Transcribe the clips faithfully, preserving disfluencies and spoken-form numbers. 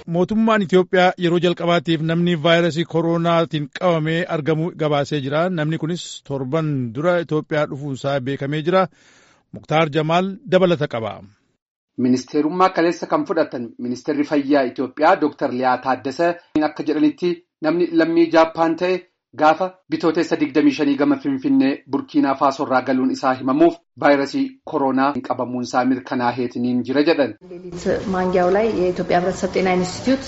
mootummaan Itoophiyaa yeroo jalqabaatiif namni vaayirasii koronaatiin qabamee argamu gabaasee jira. Namni kunis torban dura Itoophiyaa dhufuunsaa beekamee jira. Muktaar Jamaal dabalata qaba. Ministeerummaa kaleessa kan fudhatan ministeerri fayyaa Itoophiyaa Dooktar Liyaa Taaddasee akka jedhanitti namni lammii Jaappaan ta'e gaafa bitootessa digdamii shanii gama Finfinnee Burkiinaa Faasorraa galuun isaa himamuuf vaayirasii koronaa qabamuunsaa mirkanaa'eetiniin jira jedhan. ማንጊያው ላይ የኢትዮጵያ ሕብረተሰብ ጤና ኢንስቲትዩት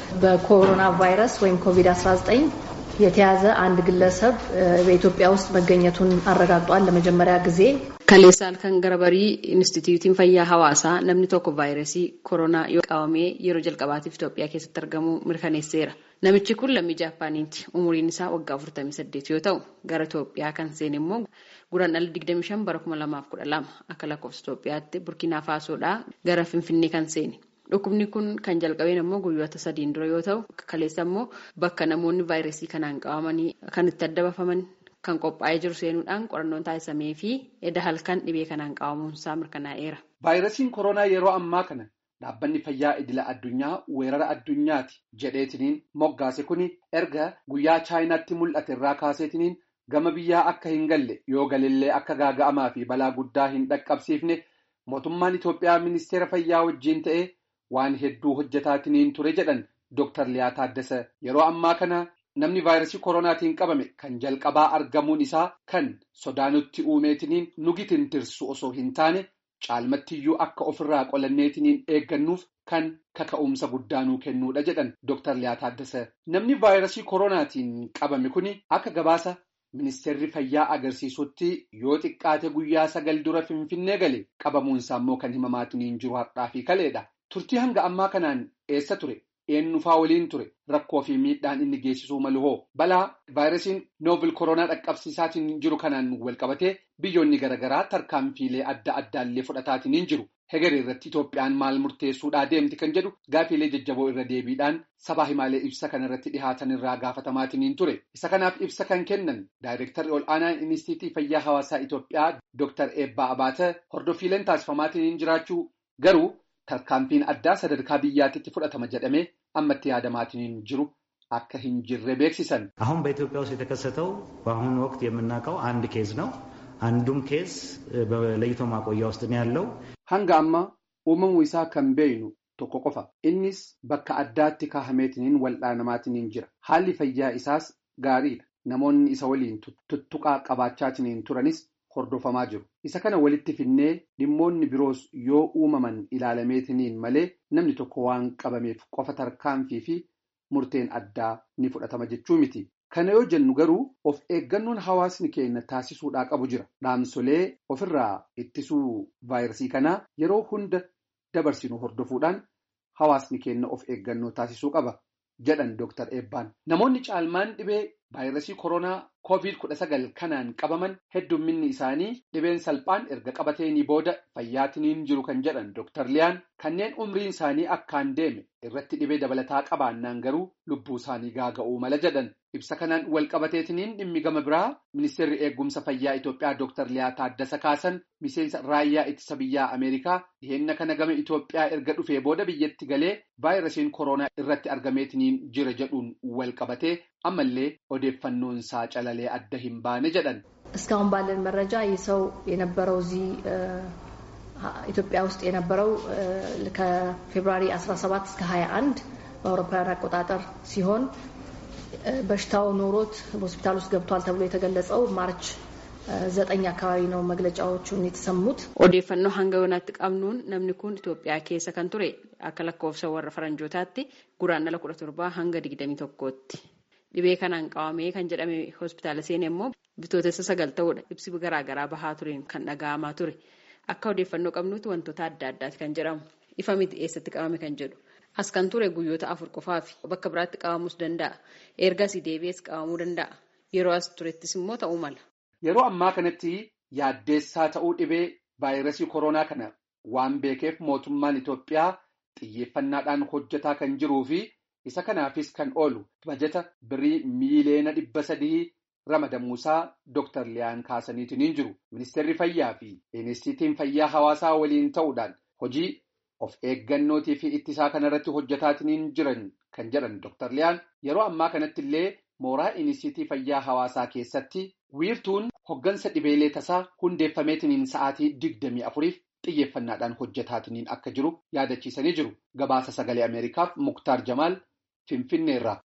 በኮሮና ቫይረስ ወይም ኮቪድ አስራ ዘጠኝ የተያዘ አንድ ግለሰብ በኢትዮጵያ ውስጥ መገኘቱን አረጋግጧል ለመጀመሪያ ጊዜ ከሌሳል ከንገረበሪ ኢንስቲትዩቲን ፈያ ሐዋሳ namni tokko vaayirasii koronaa yoo qabame yeroo jalqabaatiif Itoophiyaa keessatti argamu mirkaneesseera. Namichi kun lammii Jaappaaniiti. Umuriin isaa waggaa afurtamii saddeet yoo ta'u gara Itoophiyaa kan seene immoo guraandhala digdamii shan bara kuma lamaaf kudha lama akka lakkoofsa Itoophiyaatti Burkiinaa Faasoodhaa gara Finfinnee kan seene. Dhukkubni kun kan jalqabeen immoo guyyoota sadiin dura yoo ta'u kaleessa immoo bakka namoonni vaayirasii kanaan qabamanii kan itti adda bafaman kan qophaa'ee jiru seenuudhaan qorannoon taasisamee fi edda halkan dhibee kanaan qabamuunsaa mirkanaa'eera. Vaayirasiin koronaa yeroo ammaa kana dhaabbanni fayyaa idila addunyaa weerara addunyaati jedheetiniin moggaase kuni erga guyyaa chaayinaatti mul'ate irraa kaaseetiniin gama biyyaa akka hin galle yoo galillee akka gaaga'amaa fi balaa guddaa hin dhaqqabsiifne mootummaan Itoophiyaa ministeera fayyaa wajjiin ta'ee waan hedduu hojjetaatiniin ture jedhan Dooktar Liyaa Taaddasee yeroo ammaa kana namni vaayirasii koronaatiin qabame kan jalqabaa argamuun isaa kan sodaanutti uumeetiniin nugitin tirsu osoo hin taane caalmattiyyuu akka ofirraa qolanneetiniin eeggannuuf kan kaka'umsa guddaanuu kennuudha jedhan Dooktar Liyaa Taaddasee. Namni vaayirasii koronaatiin qabame kuni akka gabaasa ministeerri fayyaa agarsiisutti yoo xiqqaate guyyaa sagal dura Finfinnee gale qabamuunsaa immoo kan himamaatiniin jiru har'aa fi kaleedha. Turtii hanga ammaa kanaan eessa ture? Eenyufaa waliin ture? Rakkoo fi miidhaan inni geessisuu malu hoo? Balaa vaayirasiin noovil koronaa dhaqqabsiisaatiin jiru kanaan walqabatee biyyoonni garaagaraa tarkaanfiilee adda addaallee fudhataatiin jiru. Hegeree irratti Itoophiyaan maal murteessuudhaa deemti kan jedhu gaafiilee jajjaboo irra deebiidhaan sabaa himaalee ibsa kanarratti dhihaatan irraa gaafatamaatiin ture. Isa kanaaf ibsa kan kennan daayirektarri ol aanaan Inistiitii Fayyaa Hawaasaa Itoophiyaa Dooktar Eebbaa Abaatee hordoffiileen taasifamaatiin jiraachuu garuu tarkaanfiin addaa sadarkaa biyyaatti fudhatama jedhamee ammatti yaadamaatiin jiru akka hin jirre beeksisan. አሁን በኢትዮጵያ ውስጥ የተከሰተው በአሁኑ ወቅት የምናውቀው አንድ ኬዝ ነው። አንዱም ኬዝ በለይቶ ማቆያ ውስጥ ነው ያለው። hanga amma uumamuu isaa kan beeynu tokko qofa. Innis bakka addaatti kaahameetiniin wal'aanamaatiin jira. Haalli fayyaa isaas gaariidha. Namoonni isa waliin tuttuqaa qabaachaatiin turanis hordofamaa jiru. Isa kana walitti finnee dhimmoonni biroos yoo uumaman ilaalameetiniin malee namni tokko waan qabameef qofa tarkaanfii fi murteen addaa ni fudhatama jechuu miti. Kana yoo jennu garuu of eeggannoon hawaasni keenya taasisuudhaa qabu jira. Dhaamsolee ofirraa ittisuu vaayirasii kanaa yeroo hunda dabarsinu hordofuudhaan hawaasni keenya of eeggannoo taasisuu qaba jedhan Dooktar Eebbaan. Namoonni caalmaan dhibee vaayirasii koronaa koovid kudha sagal kanaan qabaman heddumminni isaanii dhibeen salphaan erga qabateenii booda fayyaatiniin jiru kan jedhan Dooktar Liyaan kanneen umriin isaanii akkaan deeme irratti dhibee dabalataa qabaannaan garuu lubbuu isaanii gaaga'uu mala jedhan. Ibsa kanaan wal qabateetiniin dhimmi gama biraa ministeerri eegumsa fayyaa Itoophiyaa Dooktar Liyaa Taaddasee kaasan miseensa raayyaa ittisa biyyaa Ameerikaa dhiheenya kana gama Itoophiyaa erga dhufee booda biyyatti galee vaayirasiin koronaa irratti argameetiniin jira jedhuun wal qabatee ammallee odeeffannoon isaa calalee adda hin baane jedhan. እስካሁን ባለን መረጃ ይህ ሰው የነበረው እዚህ ኢትዮጵያ ውስጥ የነበረው ከፌብሩዋሪ አስራ ሰባት እስከ ሀያ አንድ በአውሮፓውያን አቆጣጠር ሲሆን በሽታው ኖሮት ሆስፒታል ውስጥ ገብቷል ተብሎ የተገለጸው ማርች ዘጠኝ አካባቢ ነው መግለጫዎቹን የተሰሙት. ኦዴፈኖ ሃንጋዮናት ቀምኑን ነምኒኩን ኢትዮጵያ ኬሰ ከንቱሬ አከለኮፍሰ ወረ ፈረንጆታቲ ጉራና ለኩለ ቶርባ ሃንጋ ዲግደሚ tokkotti dhibee kanaan qabamee kan jedhame hospitaala seenee immoo bitootessa sagal ta'uudha. Ibsi garaa garaa bahaa tureen kan dhaga'amaa ture. Akka odeeffannoo qabnuutti wantoota adda addaati kan jedhamu. Ifa miti eessatti qabame kan jedhu. As kan ture guyyoota afur qofaafi bakka biraatti qabamuus danda'a. Ergasii deebi'ees qabamuu danda'a. Yeroo as turettis immoo ta'uu mala. Yeroo ammaa kanatti yaaddeessaa ta'uu dhibee vaayirasii koronaa kana waan beekeef mootummaan Itoophiyaa xiyyeeffannaadhaan hojjetaa kan jiruu fi isa kanaafis kan oolu bajeta birii miiliyoona dhibba sadii ramadamuusaa Dooktar Liyaan kaasaniitiin jiru. Ministeerri fayyaa fi Inistiitiin Fayyaa Hawaasaa waliin ta'uudhaan hojii of eeggannootii fi ittisaa kanarratti hojjetaatiniin jiran kan jedhan Doktar Liyaan yeroo ammaa kanatti illee mooraa Inistiitiyuutii Fayyaa Hawaasaa keessatti wiirtuun hoggansa dhibeelee tasaa hundeeffameetiniin sa'aatii digdamii afuriif xiyyeeffannaadhaan hojjetaatiniin akka jiru yaadachiisanii jiru. Gabaasa Sagalee Ameerikaaf Muktaar Jamaal Finfinneerraa.